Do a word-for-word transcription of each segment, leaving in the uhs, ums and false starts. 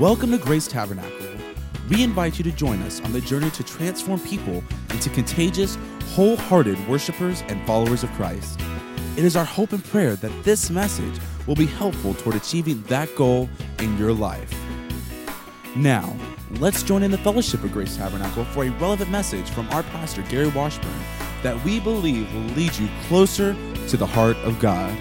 Welcome to Grace Tabernacle. We invite you to join us on the journey to transform people into contagious, wholehearted worshipers and followers of Christ. It is our hope and prayer that this message will be helpful toward achieving that goal in your life. Now, let's join in the fellowship of Grace Tabernacle for a relevant message from our pastor, Gary Washburn, that we believe will lead you closer to the heart of God.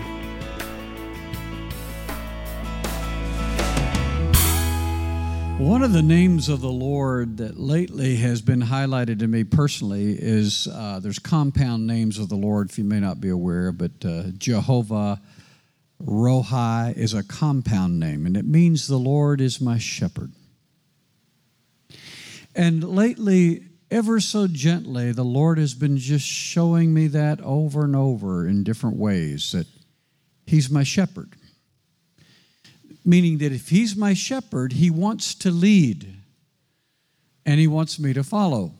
One of the names of the Lord that lately has been highlighted to me personally is, uh, there's compound names of the Lord, if you may not be aware, but uh, Jehovah Rohi is a compound name, and it means the Lord is my shepherd. And lately, ever so gently, the Lord has been just showing me that over and over in different ways, that He's my shepherd. Meaning that if He's my shepherd, He wants to lead, and He wants me to follow.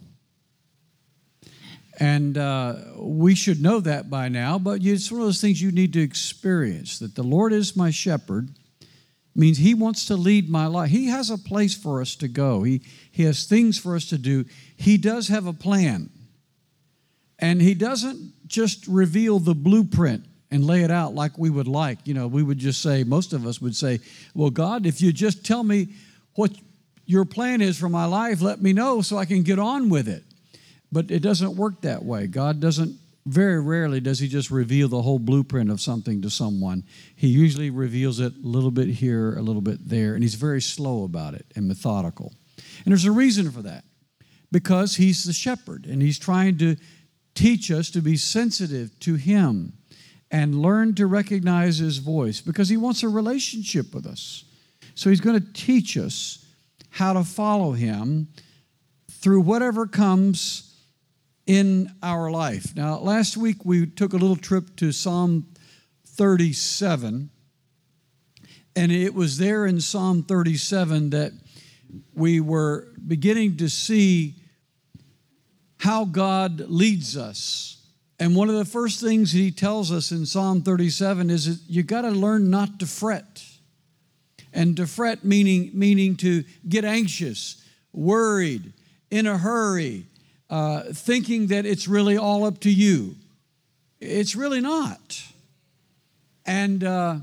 And uh, we should know that by now, but it's one of those things you need to experience, that the Lord is my shepherd means He wants to lead my life. He has a place for us to go. He, he has things for us to do. He does have a plan. And He doesn't just reveal the blueprint and lay it out like we would like. You know, we would just say, most of us would say, well, God, if you just tell me what your plan is for my life, let me know so I can get on with it. But it doesn't work that way. God doesn't, very rarely does He just reveal the whole blueprint of something to someone. He usually reveals it a little bit here, a little bit there, and He's very slow about it and methodical. And there's a reason for that, because He's the shepherd, and He's trying to teach us to be sensitive to Him and learn to recognize His voice, because He wants a relationship with us. So He's going to teach us how to follow Him through whatever comes in our life. Now, last week we took a little trip to Psalm thirty-seven, and it was there in Psalm thirty-seven that we were beginning to see how God leads us. And one of the first things He tells us in Psalm thirty-seven is that you got to learn not to fret. And to fret meaning, meaning to get anxious, worried, in a hurry, uh, thinking that it's really all up to you. It's really not. And uh,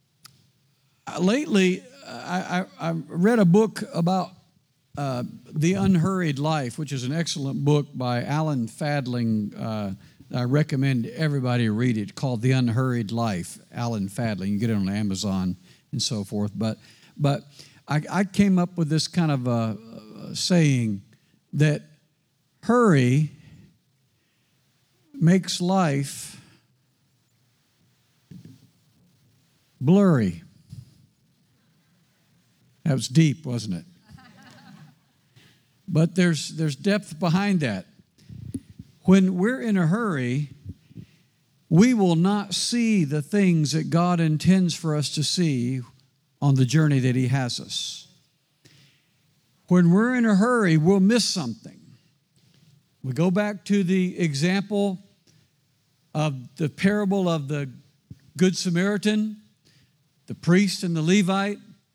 lately, I, I, I read a book about uh, The Unhurried Life, which is an excellent book by Alan Fadling. Uh, I recommend everybody read it, called The Unhurried Life, Alan Fadling. You get it on Amazon and so forth. But but I, I came up with this kind of a, a saying that hurry makes life blurry. That was deep, wasn't it? But there's there's depth behind that. When we're in a hurry, we will not see the things that God intends for us to see on the journey that He has us. When we're in a hurry, we'll miss something. We go back to the example of the parable of the Good Samaritan. The priest and the Levite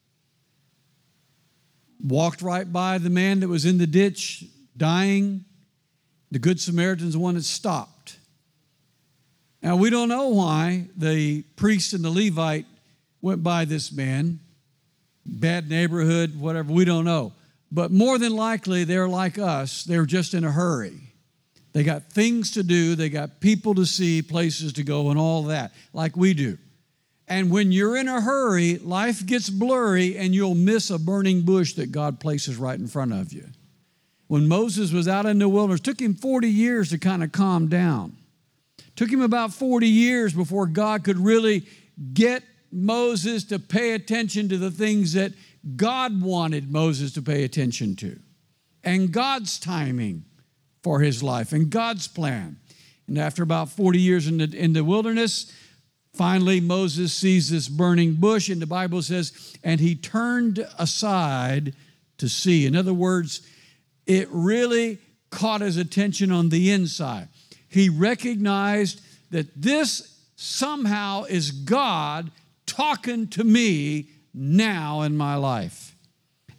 walked right by the man that was in the ditch dying. The Good Samaritan's the one that stopped. Now, we don't know why the priest and the Levite went by this man. Bad neighborhood, whatever, we don't know. But more than likely, they're like us. They're just in a hurry. They got things to do. They got people to see, places to go, and all that, like we do. And when you're in a hurry, life gets blurry, and you'll miss a burning bush that God places right in front of you. When Moses was out in the wilderness, it took him forty years to kind of calm down. It took him about forty years before God could really get Moses to pay attention to the things that God wanted Moses to pay attention to, and God's timing for his life and God's plan. And after about forty years in the, in the wilderness, finally Moses sees this burning bush, and the Bible says, and he turned aside to see. In other words, it really caught his attention on the inside. He recognized that this somehow is God talking to me now in my life.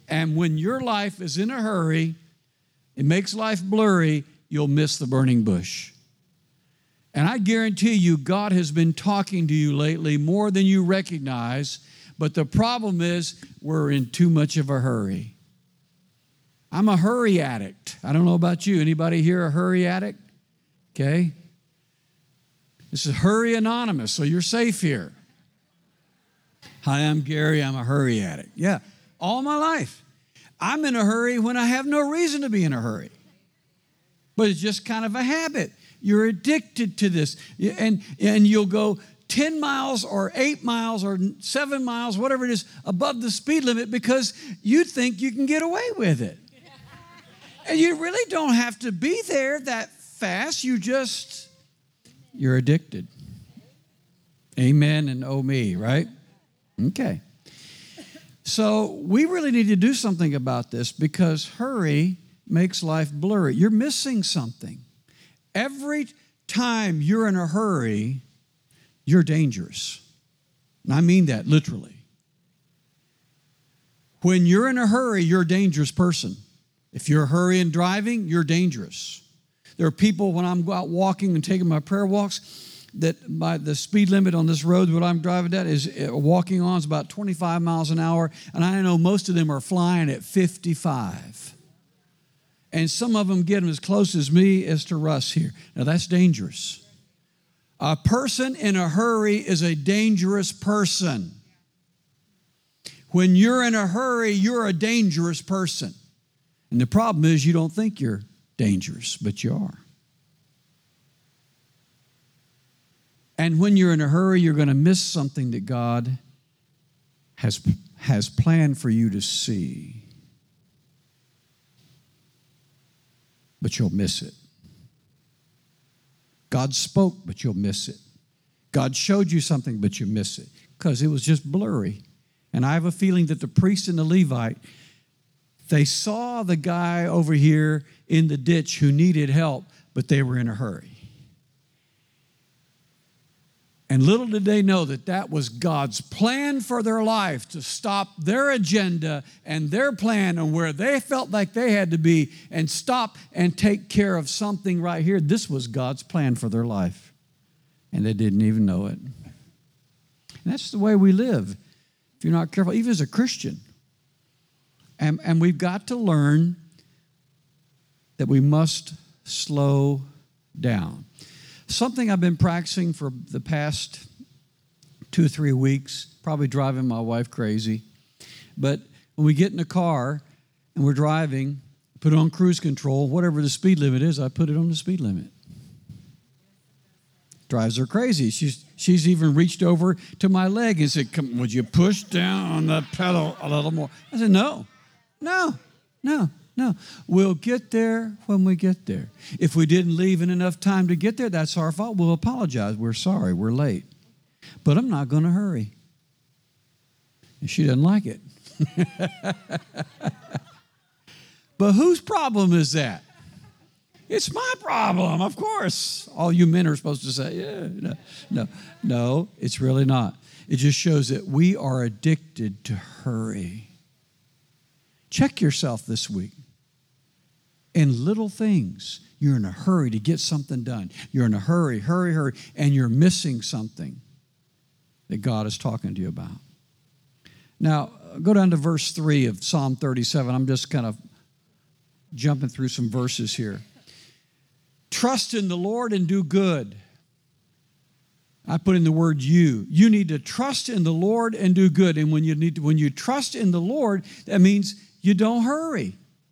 And when your life is in a hurry, it makes life blurry, you'll miss the burning bush. And I guarantee you, God has been talking to you lately more than you recognize, but the problem is we're in too much of a hurry. I'm a hurry addict. I don't know about you. Anybody here a hurry addict? Okay. This is Hurry Anonymous, so you're safe here. Hi, I'm Gary. I'm a hurry addict. Yeah, all my life. I'm in a hurry when I have no reason to be in a hurry. But it's just kind of a habit. You're addicted to this. And, and you'll go ten miles or eight miles or seven miles, whatever it is, above the speed limit because you think you can get away with it. And you really don't have to be there that fast. You just, you're addicted. Amen and oh me, right? Okay. So we really need to do something about this because hurry makes life blurry. You're missing something. Every time you're in a hurry, you're dangerous. And I mean that literally. When you're in a hurry, you're a dangerous person. If you're hurrying driving, you're dangerous. There are people when I'm out walking and taking my prayer walks that by the speed limit on this road what I'm driving at is walking on is about twenty-five miles an hour, and I know most of them are flying at fifty-five. And some of them get them as close as me as to Russ here. Now that's dangerous. A person in a hurry is a dangerous person. When you're in a hurry, you're a dangerous person. And the problem is you don't think you're dangerous, but you are. And when you're in a hurry, you're going to miss something that God has, has planned for you to see. But you'll miss it. God spoke, but you'll miss it. God showed you something, but you miss it because it was just blurry. And I have a feeling that the priest and the Levite, they saw the guy over here in the ditch who needed help, but they were in a hurry. And little did they know that that was God's plan for their life, to stop their agenda and their plan and where they felt like they had to be and stop and take care of something right here. This was God's plan for their life. And they didn't even know it. And that's the way we live if you're not careful, even as a Christian. And, and we've got to learn that we must slow down. Something I've been practicing for the past two or three weeks, probably driving my wife crazy. But when we get in the car and we're driving, put it on cruise control, whatever the speed limit is, I put it on the speed limit. Drives her crazy. She's she's even reached over to my leg and said, "Come, would you push down on the pedal a little more?" I said, no, no, no. No, we'll get there when we get there. If we didn't leave in enough time to get there, that's our fault. We'll apologize. We're sorry. We're late. But I'm not going to hurry. And she doesn't like it. But whose problem is that? It's my problem, of course. All you men are supposed to say, yeah, no, no, no, it's really not. It just shows that we are addicted to hurry. Check yourself this week. In little things, you're in a hurry to get something done. You're in a hurry, hurry, hurry, and you're missing something that God is talking to you about. Now, go down to verse three of Psalm thirty-seven. I'm just kind of jumping through some verses here. Trust in the Lord and do good. I put in the word you. You need to trust in the Lord and do good. And when you need to, when you trust in the Lord, that means you don't hurry.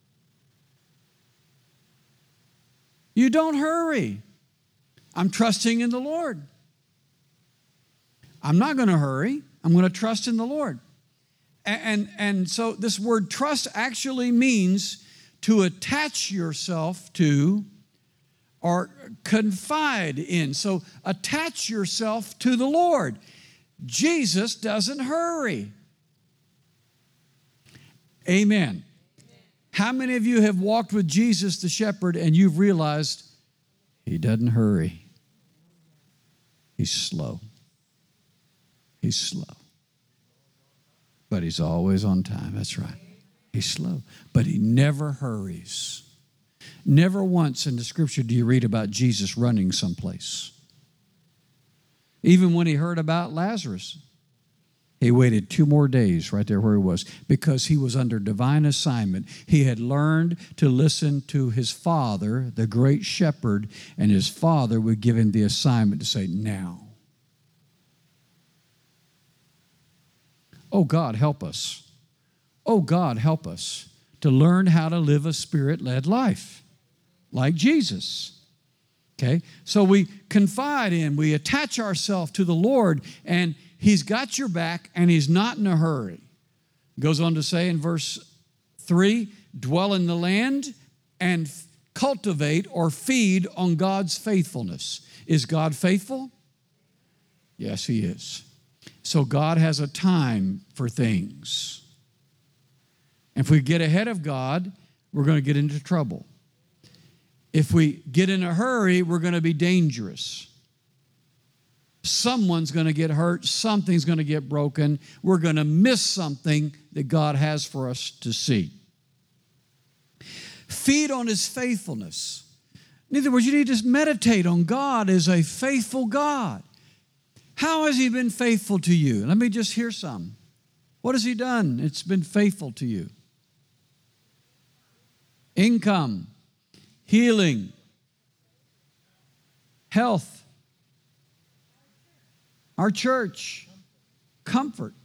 You don't hurry. I'm trusting in the Lord. I'm not going to hurry. I'm going to trust in the Lord. And, and, and so this word trust actually means to attach yourself to or confide in. So attach yourself to the Lord. Jesus doesn't hurry. Amen. How many of you have walked with Jesus the shepherd and you've realized he doesn't hurry? He's slow. He's slow. But he's always on time. That's right. He's slow, but he never hurries. Never once in the scripture do you read about Jesus running someplace. Even when he heard about Lazarus, he waited two more days right there where he was because he was under divine assignment. He had learned to listen to his Father, the great shepherd, and his Father would give him the assignment to say, now. Oh, God, help us. Oh, God, help us to learn how to live a Spirit-led life like Jesus. Okay, so we confide in, we attach ourselves to the Lord, and He's got your back, and He's not in a hurry. Goes on to say in verse three, dwell in the land and cultivate or feed on God's faithfulness. Is God faithful? Yes, He is. So God has a time for things. If we get ahead of God, we're going to get into trouble. If we get in a hurry, we're going to be dangerous. Someone's going to get hurt. Something's going to get broken. We're going to miss something that God has for us to see. Feed on His faithfulness. In other words, you need to meditate on God as a faithful God. How has He been faithful to you? Let me just hear some. What has He done? It's been faithful to you. Income. Healing, health, our church, comfort.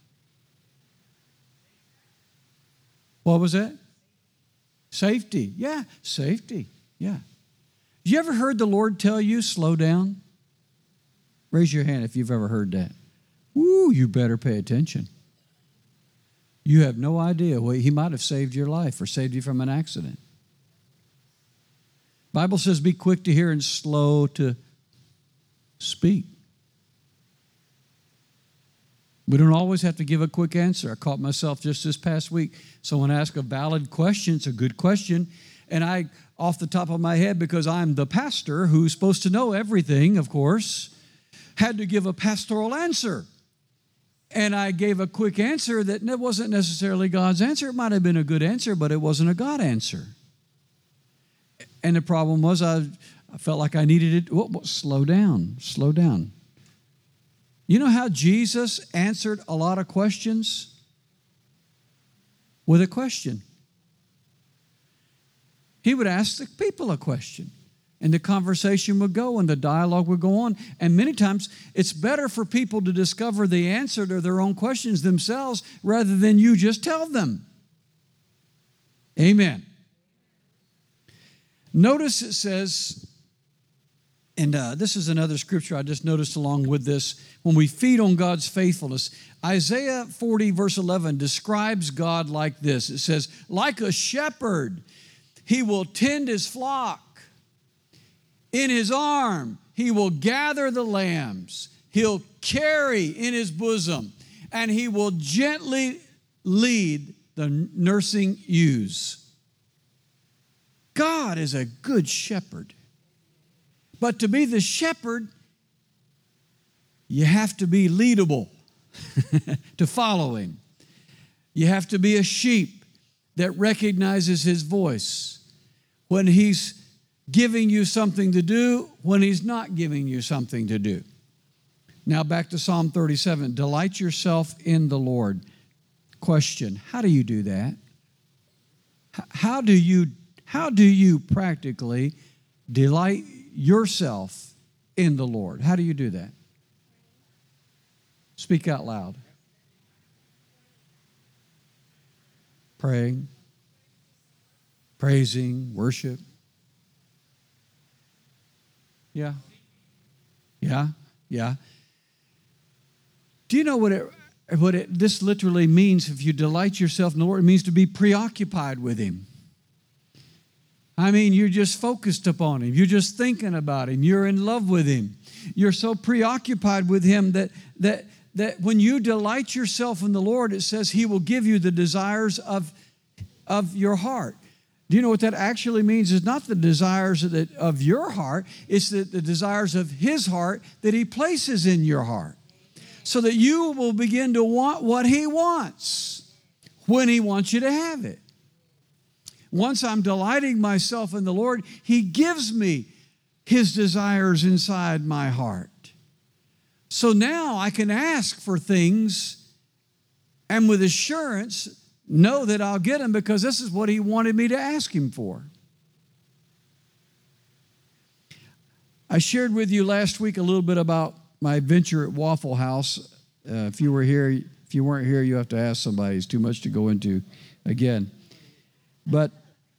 What was that? Safety. Yeah, safety. Yeah. You ever heard the Lord tell you, slow down? Raise your hand if you've ever heard that. Woo, you better pay attention. You have no idea. Well, He might have saved your life or saved you from an accident. Bible says be quick to hear and slow to speak. We don't always have to give a quick answer. I caught myself just this past week. Someone asked a valid question. It's a good question. And I, off the top of my head, because I'm the pastor who's supposed to know everything, of course, had to give a pastoral answer. And I gave a quick answer that wasn't necessarily God's answer. It might have been a good answer, but it wasn't a God answer. And the problem was I, I felt like I needed it. Whoa, whoa, slow down, slow down. You know how Jesus answered a lot of questions? With a question. He would ask the people a question, and the conversation would go, and the dialogue would go on. And many times, it's better for people to discover the answer to their own questions themselves rather than you just tell them. Amen. Notice it says, and uh, this is another scripture I just noticed along with this, when we feed on God's faithfulness. Isaiah forty verse eleven describes God like this. It says, like a shepherd, He will tend His flock. In His arm, He will gather the lambs. He'll carry in His bosom, and He will gently lead the nursing ewes. God is a good shepherd. But to be the shepherd, you have to be leadable to follow Him. You have to be a sheep that recognizes His voice when He's giving you something to do, when He's not giving you something to do. Now back to Psalm thirty-seven. Delight yourself in the Lord. Question, how do you do that? How do you How do you practically delight yourself in the Lord? How do you do that? Speak out loud. Praying, praising, worship. Yeah. Yeah, yeah. Do you know what it, what it, this literally means? If you delight yourself in the Lord, it means to be preoccupied with Him. I mean, you're just focused upon Him. You're just thinking about Him. You're in love with Him. You're so preoccupied with Him that, that, that when you delight yourself in the Lord, it says He will give you the desires of, of your heart. Do you know what that actually means? It's not the desires of, the, of your heart. It's the, the desires of His heart that He places in your heart. So that you will begin to want what He wants when He wants you to have it. Once I'm delighting myself in the Lord, He gives me His desires inside my heart. So now I can ask for things and with assurance know that I'll get them because this is what He wanted me to ask Him for. I shared with you last week a little bit about my adventure at Waffle House. Uh, if you were here, if you weren't here, you have to ask somebody. It's too much to go into again. But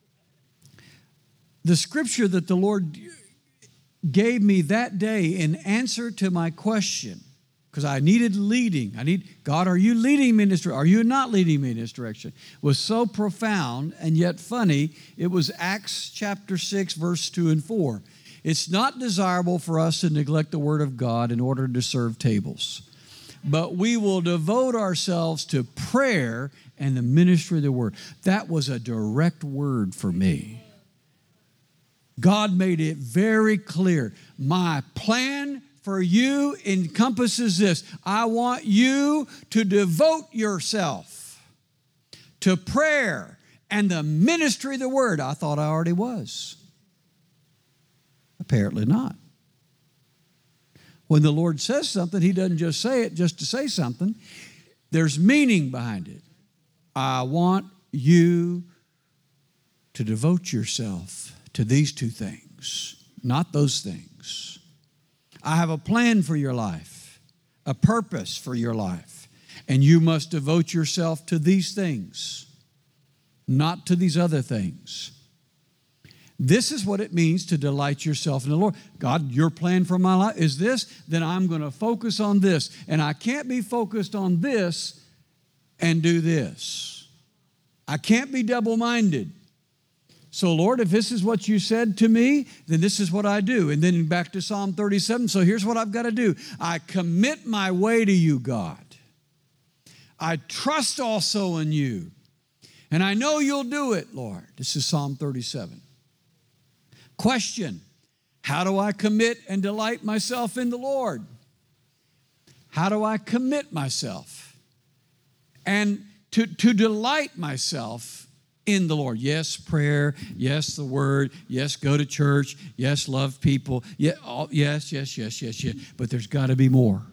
the scripture that the Lord gave me that day in answer to my question, because I needed leading. I need, God, are you leading me in this direction? Are you not leading me in this direction? Was so profound and yet funny. It was Acts chapter six, verse two and four. It's not desirable for us to neglect the word of God in order to serve tables, but we will devote ourselves to prayer and the ministry of the word. That was a direct word for me. God made it very clear. My plan for you encompasses this. I want you to devote yourself to prayer and the ministry of the word. I thought I already was. Apparently not. When the Lord says something, He doesn't just say it just to say something. There's meaning behind it. I want you to devote yourself to these two things, not those things. I have a plan for your life, a purpose for your life, and you must devote yourself to these things, not to these other things. This is what it means to delight yourself in the Lord. God, your plan for my life is this, then I'm going to focus on this. And I can't be focused on this and do this. I can't be double-minded. So, Lord, if this is what you said to me, then this is what I do. And then back to Psalm thirty-seven. So here's what I've got to do. I commit my way to you, God. I trust also in you. And I know you'll do it, Lord. This is Psalm thirty-seven. Question, how do I commit and delight myself in the Lord? How do I commit myself? And to, to delight myself in the Lord. Yes, prayer. Yes, the word. Yes, go to church. Yes, love people. Yeah, all, yes, yes, yes, yes, yes. But there's got to be more.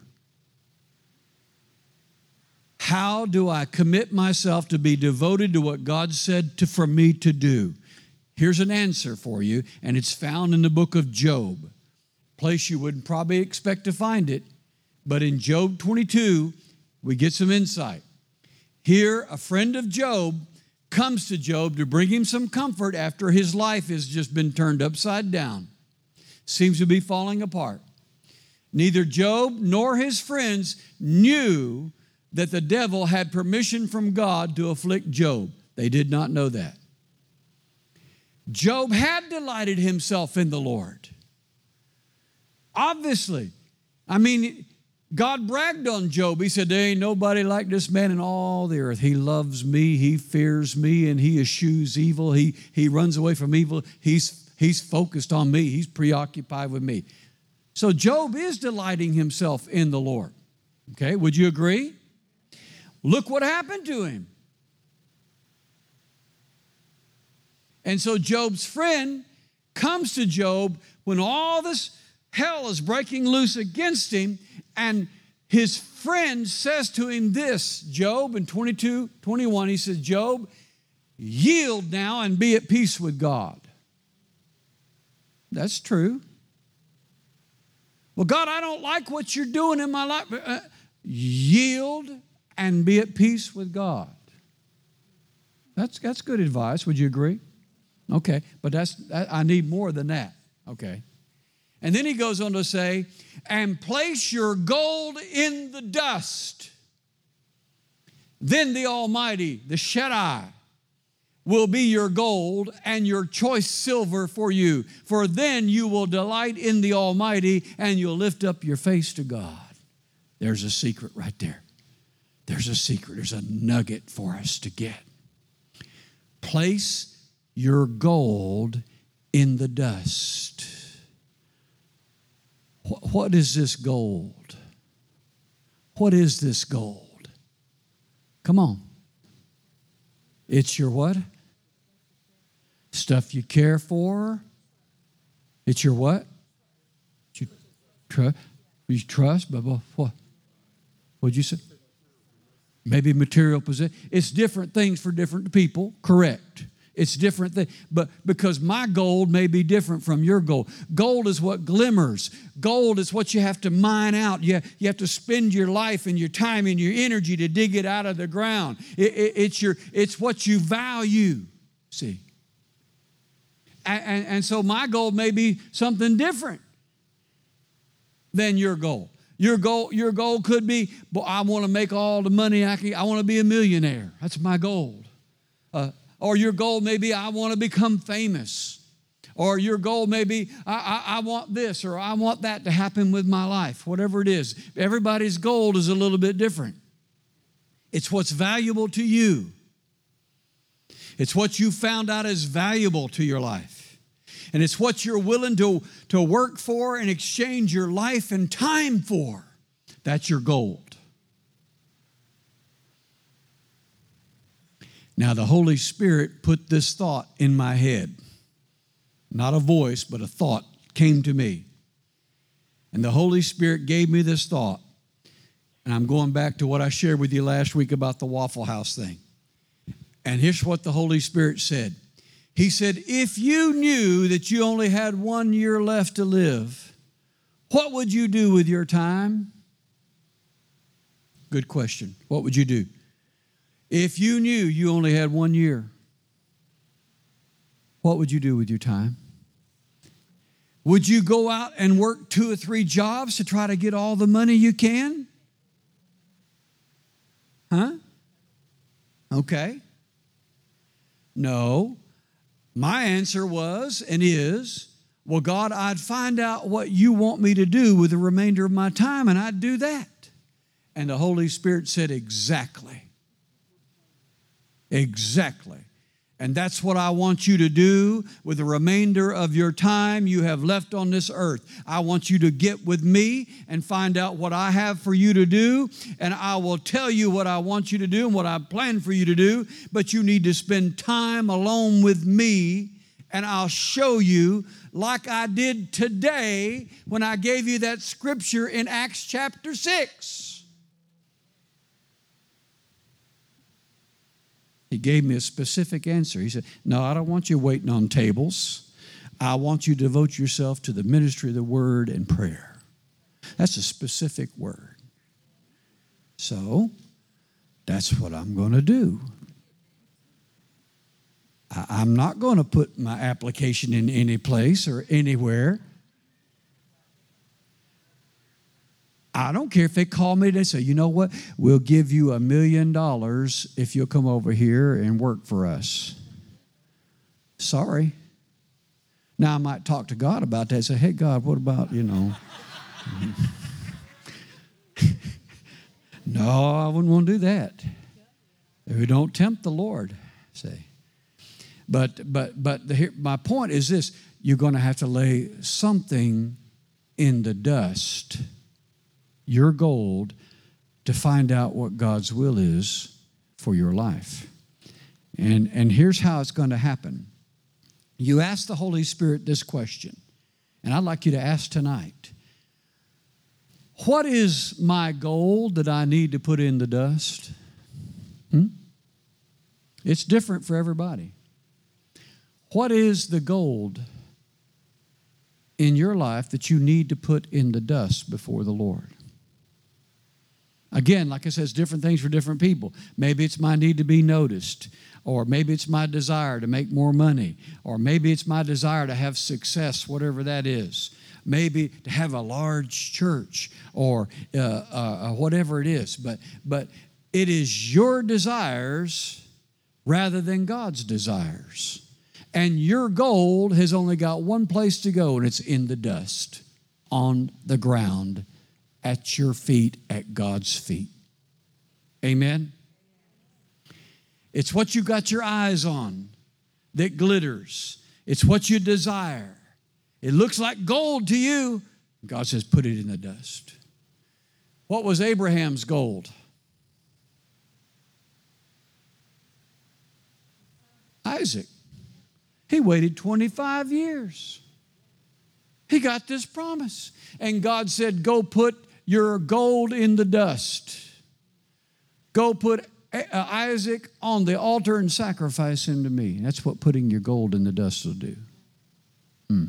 How do I commit myself to be devoted to what God said to, for me to do? Here's an answer for you, and it's found in the book of Job. Place you wouldn't probably expect to find it, but in Job twenty-two, we get some insight. Here, a friend of Job comes to Job to bring him some comfort after his life has just been turned upside down. Seems to be falling apart. Neither Job nor his friends knew that the devil had permission from God to afflict Job. They did not know that. Job had delighted himself in the Lord. Obviously. I mean, God bragged on Job. He said, there ain't nobody like this man in all the earth. He loves me, he fears me, and he eschews evil. He, he runs away from evil. He's, he's focused on me. He's preoccupied with me. So Job is delighting himself in the Lord. Okay, would you agree? Look what happened to him. And so Job's friend comes to Job when all this hell is breaking loose against him, and his friend says to him this, Job in twenty-two, twenty-one, he says, Job, yield now and be at peace with God. That's true. Well, God, I don't like what you're doing in my life. Uh, yield and be at peace with God. That's, that's good advice. Would you agree? Okay, but that's I need more than that. Okay. And then he goes on to say, and place your gold in the dust. Then the Almighty, the Shaddai, will be your gold and your choice silver for you. For then you will delight in the Almighty and you'll lift up your face to God. There's a secret right there. There's a secret. There's a nugget for us to get. Place your gold in the dust. What is this gold? What is this gold? Come on. It's your what? stuff you care for. It's your what? You trust. You trust, but what? What'd you say? Maybe material possession. It's different things for different people. Correct. It's different things. But because my gold may be different from your gold. Gold is what glimmers. Gold is what you have to mine out. You, you have to spend your life and your time and your energy to dig it out of the ground. It, it, it's, your, it's what you value. See? And, and, and so my gold may be something different than your goal. Your goal, your goal could be, I want to make all the money I can. I want to be a millionaire. That's my goal. Uh, or your goal may be, I want to become famous. Or your goal may be, I, I, I want this or I want that to happen with my life. Whatever it is. Everybody's goal is a little bit different. It's what's valuable to you. It's what you found out is valuable to your life. And it's what you're willing to, to work for and exchange your life and time for. That's your gold. Now, the Holy Spirit put this thought in my head. Not a voice, but a thought came to me. And the Holy Spirit gave me this thought. And I'm going back to what I shared with you last week about the Waffle House thing. And here's what the Holy Spirit said. He said, if you knew that you only had one year left to live, what would you do with your time? Good question. What would you do? If you knew you only had one year, what would you do with your time? Would you go out and work two or three jobs to try to get all the money you can? Huh? Okay. No. My answer was and is, well, God, I'd find out what you want me to do with the remainder of my time, and I'd do that. And the Holy Spirit said, exactly. Exactly. And that's what I want you to do with the remainder of your time you have left on this earth. I want you to get with me and find out what I have for you to do, and I will tell you what I want you to do and what I plan for you to do, but you need to spend time alone with me, and I'll show you like I did today when I gave you that scripture in Acts chapter six. He gave me a specific answer. He said, no, I don't want you waiting on tables. I want you to devote yourself to the ministry of the word and prayer. That's a specific word. So, that's what I'm going to do. I, I'm not going to put my application in any place or anywhere. I don't care if they call me, they say, you know what, we'll give you a million dollars if you'll come over here and work for us. Sorry. Now, I might talk to God about that and say, hey, God, what about, you know. No, I wouldn't want to do that. We don't tempt the Lord, say. But, but, but the, my point is this, you're going to have to lay something in the dust, your gold, to find out what God's will is for your life. And, and here's how it's going to happen. You ask the Holy Spirit this question, and I'd like you to ask tonight. What is my gold that I need to put in the dust? Hmm? It's different for everybody. What is the gold in your life that you need to put in the dust before the Lord? Again, like I said, it's different things for different people. Maybe it's my need to be noticed, or maybe it's my desire to make more money, or maybe it's my desire to have success, whatever that is. Maybe to have a large church, or uh, uh, whatever it is. But, but it is your desires rather than God's desires. And your gold has only got one place to go, and it's in the dust, on the ground, at your feet, at God's feet. Amen? It's what you got your eyes on that glitters. It's what you desire. It looks like gold to you. God says, put it in the dust. What was Abraham's gold? Isaac. He waited twenty-five years. He got this promise. And God said, go put your gold in the dust. Go put Isaac on the altar and sacrifice him to me. That's what putting your gold in the dust will do. Hmm.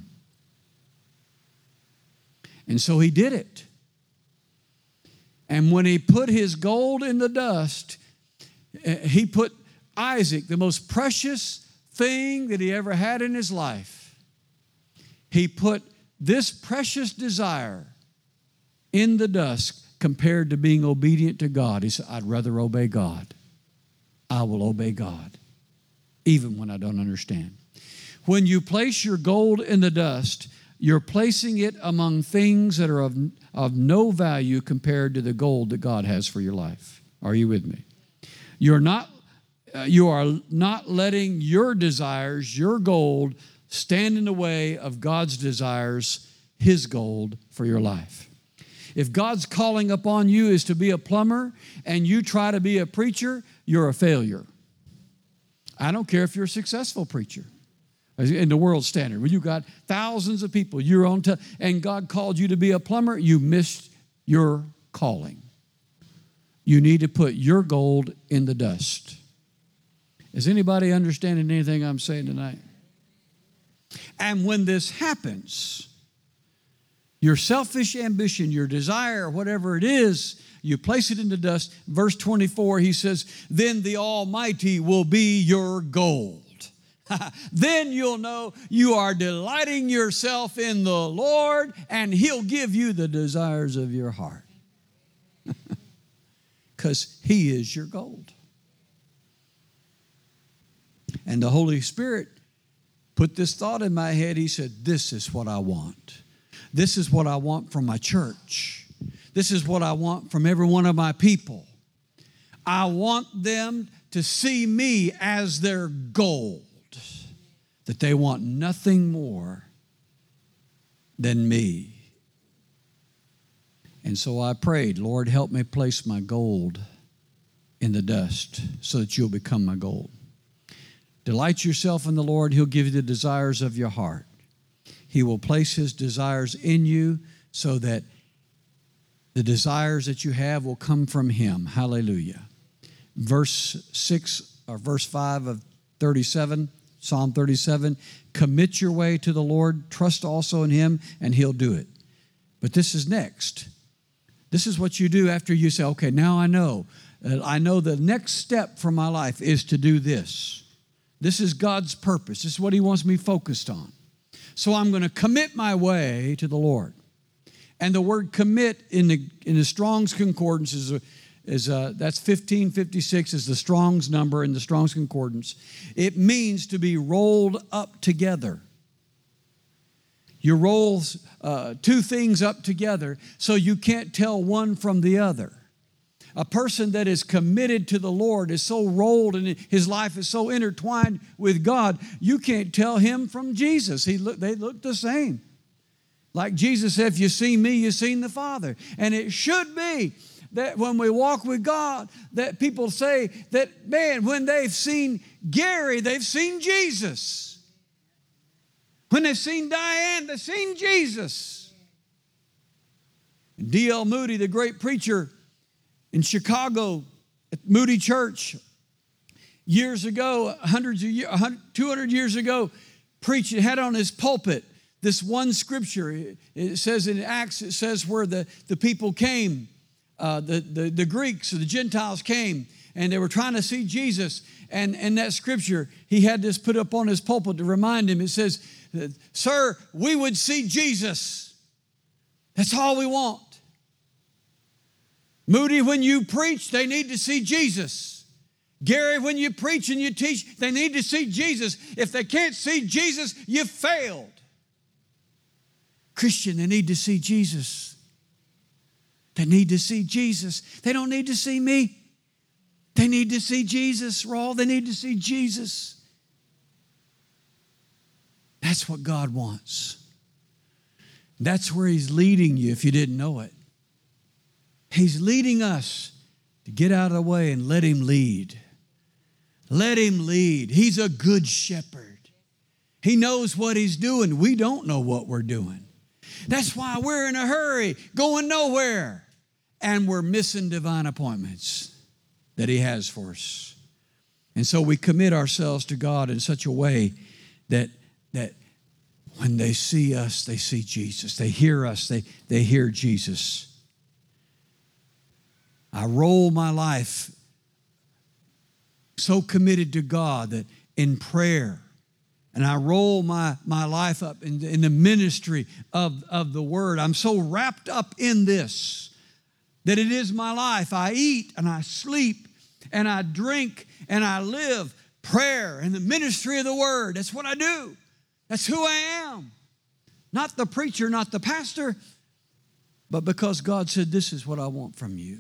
And so he did it. And when he put his gold in the dust, he put Isaac, the most precious thing that he ever had in his life, he put this precious desire in the dust compared to being obedient to God. He said, I'd rather obey God. I will obey God, even when I don't understand. When you place your gold in the dust, you're placing it among things that are of, of no value compared to the gold that God has for your life. Are you with me? You're not, uh, you are not letting your desires, your gold, stand in the way of God's desires, His gold for your life. If God's calling upon you is to be a plumber and you try to be a preacher, you're a failure. I don't care if you're a successful preacher in the world standard. When you got thousands of people, you're on to, and God called you to be a plumber, you missed your calling. You need to put your gold in the dust. Is anybody understanding anything I'm saying tonight? And when this happens, your selfish ambition, your desire, whatever it is, you place it in the dust. Verse twenty-four, he says, then the Almighty will be your gold. Then you'll know you are delighting yourself in the Lord, and He'll give you the desires of your heart. Because He is your gold. And the Holy Spirit put this thought in my head. He said, this is what I want. This is what I want from my church. This is what I want from every one of my people. I want them to see me as their gold, that they want nothing more than me. And so I prayed, Lord, help me place my gold in the dust so that you'll become my gold. Delight yourself in the Lord. He'll give you the desires of your heart. He will place His desires in you so that the desires that you have will come from Him. Hallelujah. Verse six or verse five of thirty-seven, Psalm thirty-seven, commit your way to the Lord, trust also in Him, and He'll do it. But this is next. This is what you do after you say, okay, now I know. Uh, I know the next step for my life is to do this. This is God's purpose. This is what He wants me focused on. So I'm going to commit my way to the Lord. And the word commit in the in the Strong's Concordance is, a, is a, that's fifteen fifty-six is the Strong's number in the Strong's Concordance. It means to be rolled up together. You roll uh, two things up together so you can't tell one from the other. A person that is committed to the Lord is so rolled and his life is so intertwined with God, you can't tell him from Jesus. He look, they look the same. Like Jesus said, if you've seen me, you've seen the Father. And it should be that when we walk with God, that people say that, man, when they've seen Gary, they've seen Jesus. When they've seen Diane, they've seen Jesus. D L Moody, the great preacher in Chicago at Moody Church, years ago, hundreds of years, two hundred years ago, preached, had on his pulpit this one scripture. It says in Acts, it says where the, the people came, uh, the, the, the Greeks or the Gentiles came, and they were trying to see Jesus. And in that scripture, he had this put up on his pulpit to remind him. It says, sir, we would see Jesus. That's all we want. Moody, when you preach, they need to see Jesus. Gary, when you preach and you teach, they need to see Jesus. If they can't see Jesus, you failed. Christian, they need to see Jesus. They need to see Jesus. They don't need to see me. They need to see Jesus, Raul. They need to see Jesus. That's what God wants. That's where He's leading you if you didn't know it. He's leading us to get out of the way and let Him lead. Let Him lead. He's a good shepherd. He knows what He's doing. We don't know what we're doing. That's why we're in a hurry, going nowhere. And we're missing divine appointments that He has for us. And so we commit ourselves to God in such a way that, that when they see us, they see Jesus. They hear us, they, they hear Jesus. I roll my life so committed to God that in prayer, and I roll my, my life up in, in the ministry of, of the Word. I'm so wrapped up in this that it is my life. I eat and I sleep and I drink and I live prayer and the ministry of the Word. That's what I do. That's who I am. Not the preacher, not the pastor, but because God said, this is what I want from you.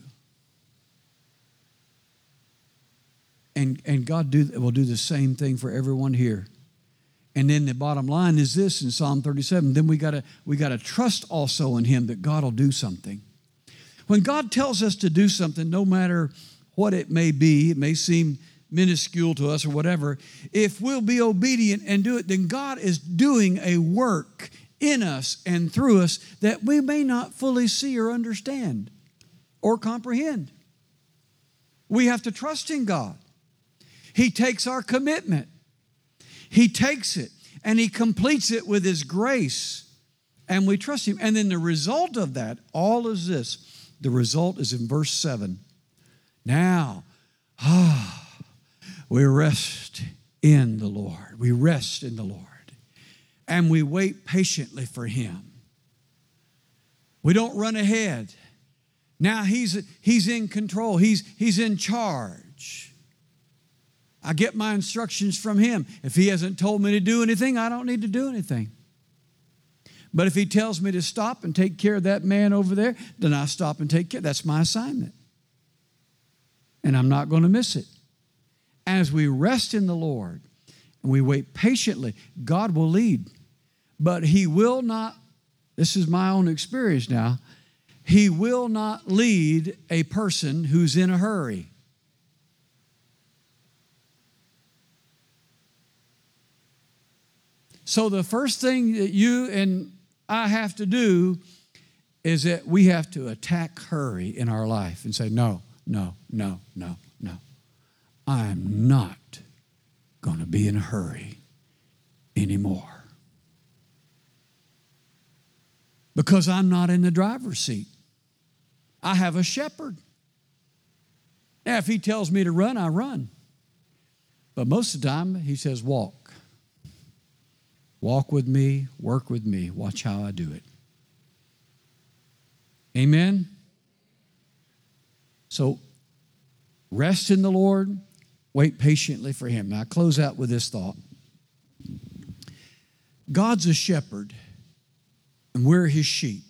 And, and God do, will do the same thing for everyone here. And then the bottom line is this in Psalm thirty-seven. Then we gotta we gotta trust also in Him that God will do something. When God tells us to do something, no matter what it may be, it may seem minuscule to us or whatever, if we'll be obedient and do it, then God is doing a work in us and through us that we may not fully see or understand or comprehend. We have to trust in God. He takes our commitment. He takes it and He completes it with His grace, and we trust Him. And then the result of that, all is this. The result is in verse seven. Now, ah, we rest in the Lord. We rest in the Lord. And we wait patiently for Him. We don't run ahead. Now He's, he's in control. He's, he's in charge. I get my instructions from Him. If He hasn't told me to do anything, I don't need to do anything. But if He tells me to stop and take care of that man over there, then I stop and take care. That's my assignment. And I'm not going to miss it. As we rest in the Lord and we wait patiently, God will lead. But He will not, this is my own experience now, He will not lead a person who's in a hurry. So the first thing that you and I have to do is that we have to attack hurry in our life and say, no, no, no, no, no. I am not going to be in a hurry anymore. Because I'm not in the driver's seat. I have a shepherd. Now, if He tells me to run, I run. But most of the time, He says, walk. Walk with me, work with me, watch how I do it. Amen? So, rest in the Lord, wait patiently for Him. Now, I close out with this thought. God's a shepherd, and we're His sheep.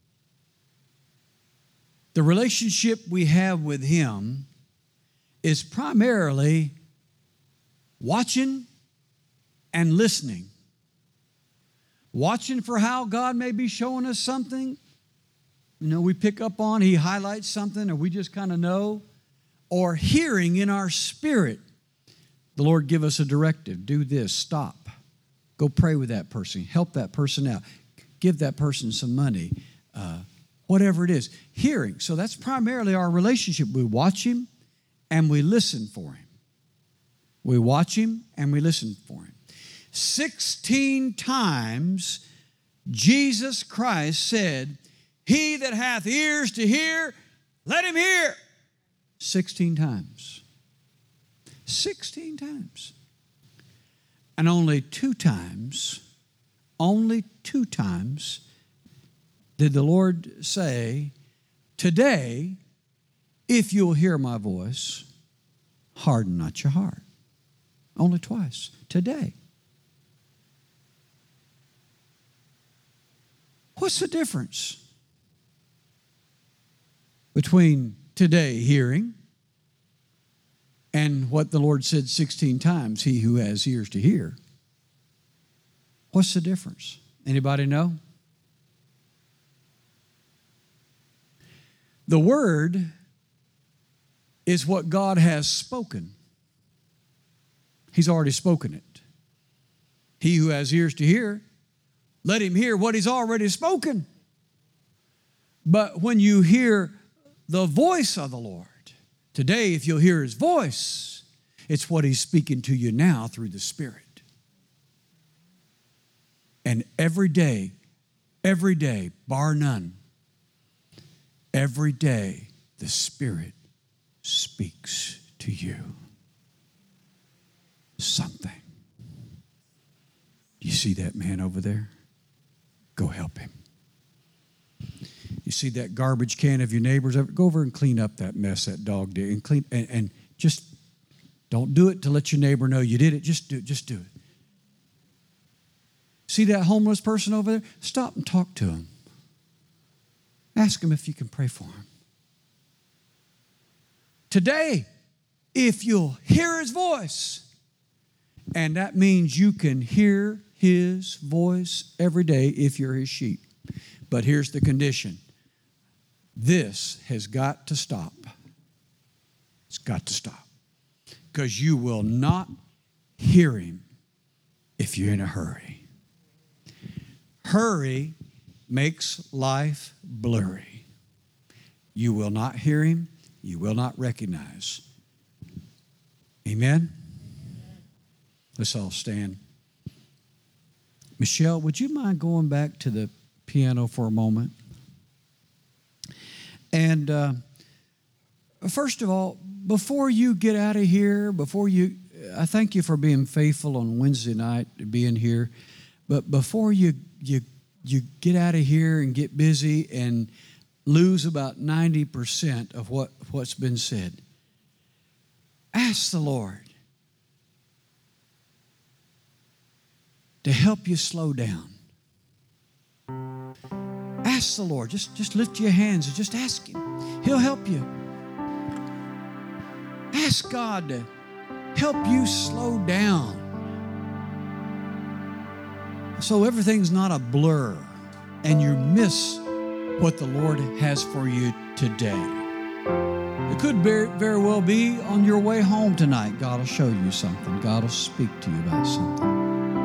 The relationship we have with Him is primarily watching and listening. Watching for how God may be showing us something. You know, we pick up on, He highlights something, or we just kind of know. Or hearing in our spirit, the Lord give us a directive. Do this, stop. Go pray with that person. Help that person out. Give that person some money. Uh, whatever it is. Hearing. So that's primarily our relationship. We watch Him and we listen for Him. We watch Him and we listen for Him. Sixteen times Jesus Christ said, he that hath ears to hear, let him hear. Sixteen times. Sixteen times. And only two times, only two times did the Lord say, today, if you'll hear my voice, harden not your heart. Only twice. Today. What's the difference between today hearing and what the Lord said sixteen times, he who has ears to hear? What's the difference? Anybody know? The word is what God has spoken. He's already spoken it. He who has ears to hear, let him hear what he's already spoken. But when you hear the voice of the Lord, today if you'll hear his voice, it's what he's speaking to you now through the Spirit. And every day, every day, bar none, every day the Spirit speaks to you something. You see that man over there? Go help him. You see that garbage can of your neighbor's? Go over and clean up that mess that dog did, and clean and, and just don't do it to let your neighbor know you did it. Just do it. Just do it. See that homeless person over there? Stop and talk to him. Ask him if you can pray for him. Today, if you'll hear his voice, and that means you can hear his voice every day if you're his sheep. But here's the condition. This has got to stop. It's got to stop. Because you will not hear him if you're in a hurry. Hurry makes life blurry. You will not hear him. You will not recognize. Amen? Let's all stand. Michelle, would you mind going back to the piano for a moment? And uh, first of all, before you get out of here, before you, I thank you for being faithful on Wednesday night, being here. But before you you you get out of here and get busy and lose about ninety percent of what, what's been said, ask the Lord to help you slow down. Ask the Lord. Just, just lift your hands and just ask him. He'll help you. Ask God to help you slow down so everything's not a blur and you miss what the Lord has for you today. It could very, very well be on your way home tonight. God will show you something. God will speak to you about something.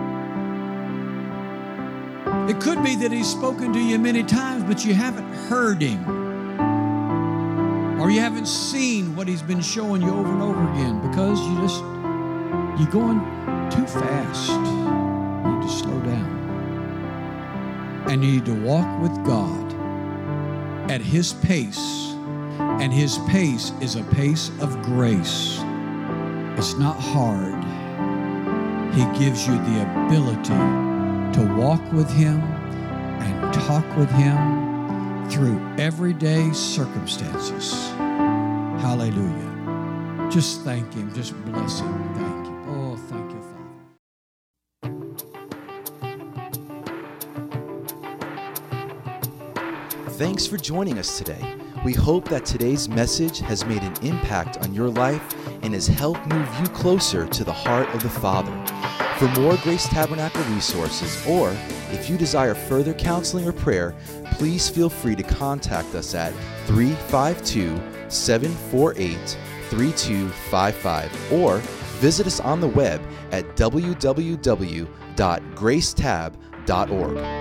It could be that he's spoken to you many times, but you haven't heard him. Or you haven't seen what he's been showing you over and over again because you just, you're going too fast. You need to slow down. And you need to walk with God at his pace. And his pace is a pace of grace. It's not hard. He gives you the ability to walk with him and talk with him through everyday circumstances. Hallelujah. Just thank him. Just bless him. Thank you. Oh, thank you, Father. Thanks for joining us today. We hope that today's message has made an impact on your life and has helped move you closer to the heart of the Father. For more Grace Tabernacle resources, or if you desire further counseling or prayer, please feel free to contact us at three five two, seven four eight, three two five five or visit us on the web at w w w dot grace tab dot org.